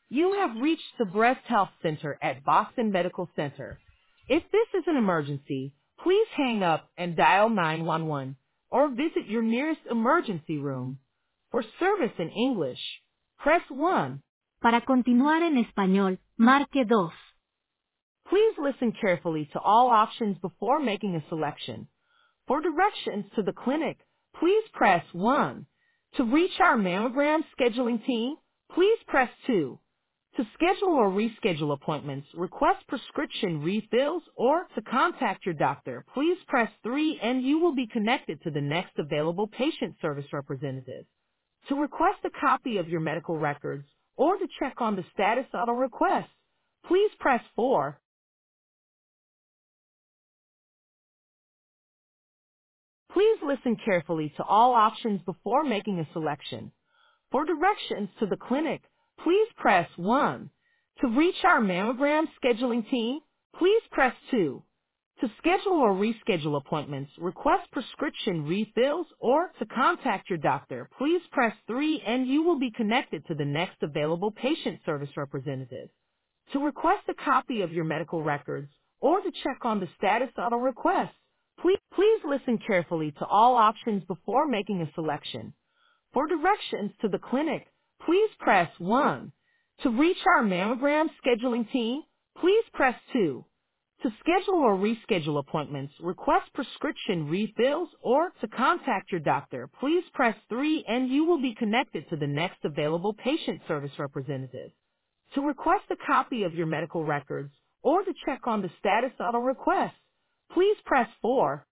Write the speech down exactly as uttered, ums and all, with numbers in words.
You have reached the Breast Health Center at Boston Medical Center. If this is an emergency, please hang up and dial nine one one or visit your nearest emergency room. For service in English, press one. Para continuar en español, marque dos. Please listen carefully to all options before making a selection. For directions to the clinic, please press one. To reach our mammogram scheduling team, please press two. To schedule or reschedule appointments, request prescription refills, or to contact your doctor, please press three and you will be connected to the next available patient service representative. To request a copy of your medical records or to check on the status of a request, please press four. Please listen carefully to all options before making a selection. For directions to the clinic, please press one. To reach our mammogram scheduling team, please press two. To schedule or reschedule appointments, request prescription refills, or to contact your doctor, please press three and you will be connected to the next available patient service representative. To request a copy of your medical records or to check on the status of a request, please, please listen carefully to all options before making a selection. For directions to the clinic, please press one. To reach our mammogram scheduling team, please press two. To schedule or reschedule appointments, request prescription refills, or to contact your doctor, please press three and you will be connected to the next available patient service representative. To request a copy of your medical records or to check on the status of a request, please press four.